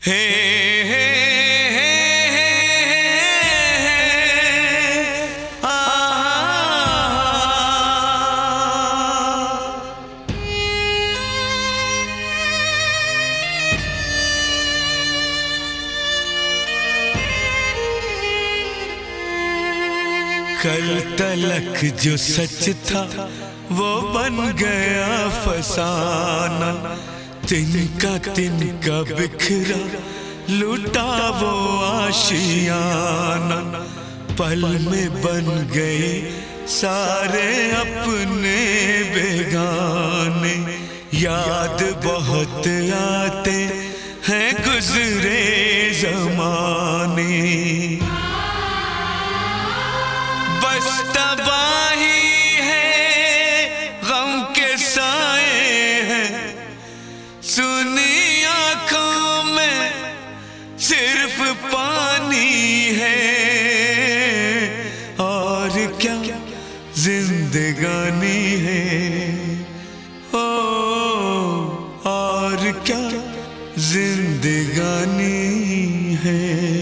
हे हे हे कल तलक जो सच था वो बन गया फसाना, तिनका तिनका बिखरा लूटा वो आशियाना। पल में बन गए सारे अपने बेगाने, याद बहुत आते हैं गुजरे जमाने। बस तबाही है गम के साए हैं, सुनी आंखों में सिर्फ पानी है। और क्या जिंदगानी है, ओ और क्या जिंदगानी है।